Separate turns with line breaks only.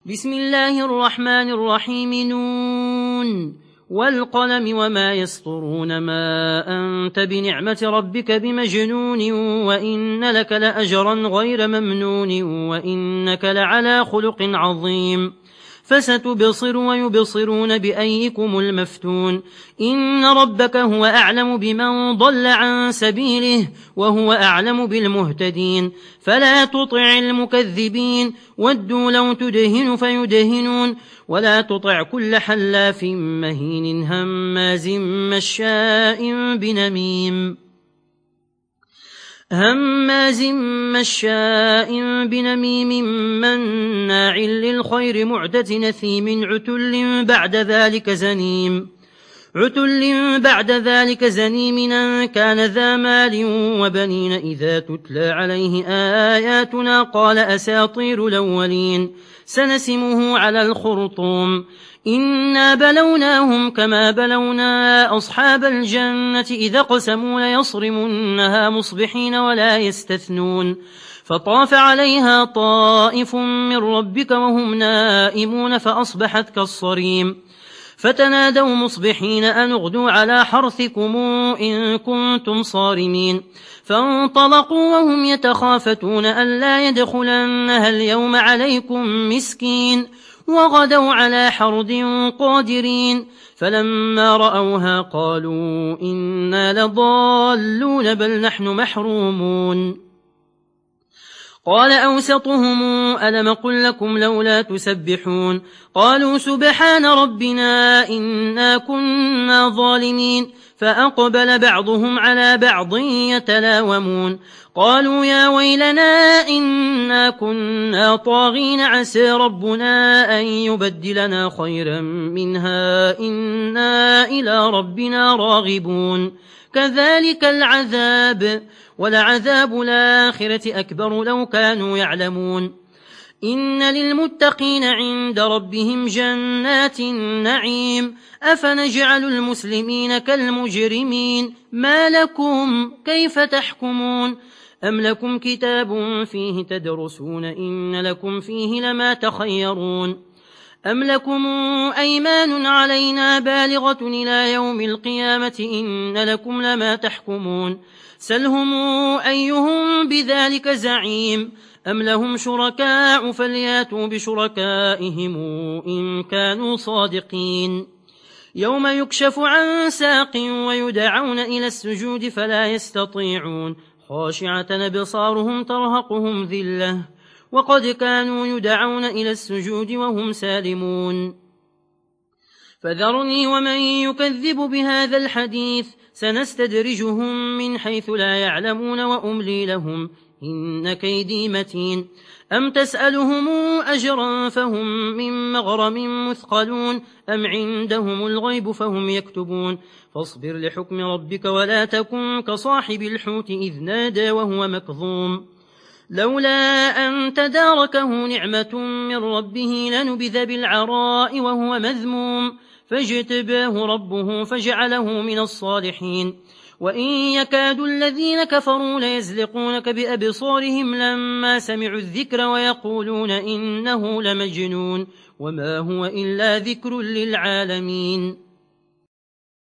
بسم الله الرحمن الرحيم نون والقلم وما يسطرون ما أنت بنعمة ربك بمجنون وإن لك لأجرا غير ممنون وإنك لعلى خلق عظيم فستبصر ويبصرون بأيكم المفتون إن ربك هو أعلم بمن ضل عن سبيله وهو أعلم بالمهتدين فلا تطع المكذبين ودوا لو تدهن فيدهنون ولا تطع كل حلاف مهين هماز مشاء بنميم مناع للخير معتد نثيم عتل بعد ذلك زنيم أن كان ذا مال وبنين إذا تتلى عليه آياتنا قال أساطير الأولين سنسمه على الخرطوم إنا بلوناهم كما بلونا أصحاب الجنة إذا قسموا ليصرمنها مصبحين ولا يستثنون فطاف عليها طائف من ربك وهم نائمون فأصبحت كالصريم فتنادوا مصبحين أن اغدوا على حرثكم إن كنتم صارمين فانطلقوا وهم يتخافتون ألا يدخلنها اليوم عليكم مسكين وغدوا على حرد قادرين فلما رأوها قالوا إنا لضالون بل نحن محرومون قال أوسطهم ألم قل لكم لولا تسبحون قالوا سبحان ربنا إنا كنا ظالمين فأقبل بعضهم على بعض يتلاومون قالوا يا ويلنا إنا كنا طاغين عسى ربنا أن يبدلنا خيرا منها إنا إلى ربنا راغبون كذلك العذاب ولعذاب الآخرة أكبر لو كانوا يعلمون إن للمتقين عند ربهم جنات النعيم أفنجعل المسلمين كالمجرمين ما لكم كيف تحكمون أم لكم كتاب فيه تدرسون إن لكم فيه لما تخيرون أم لكم أيمان علينا بالغة إلى يوم القيامة إن لكم لما تحكمون سلهم أيهم بذلك زعيم أم لهم شركاء فلياتوا بشركائهم إن كانوا صادقين يوم يكشف عن ساق ويدعون إلى السجود فلا يستطيعون خاشعة أبصارهم ترهقهم ذلة وقد كانوا يدعون إلى السجود وهم سالمون فذرني ومن يكذب بهذا الحديث سنستدرجهم من حيث لا يعلمون وأملي لهم إن كيدي متين أم تسألهم أجرا فهم من مغرم مثقلون أم عندهم الغيب فهم يكتبون فاصبر لحكم ربك ولا تكن كصاحب الحوت إذ نادى وهو مكظوم لولا أن تداركه نعمة من ربه لنبذ بالعراء وهو مذموم فاجتباه ربه فجعله من الصالحين وإن يكاد الذين كفروا ليزلقونك بأبصارهم لما سمعوا الذكر ويقولون إنه لمجنون وما هو إلا ذكر للعالمين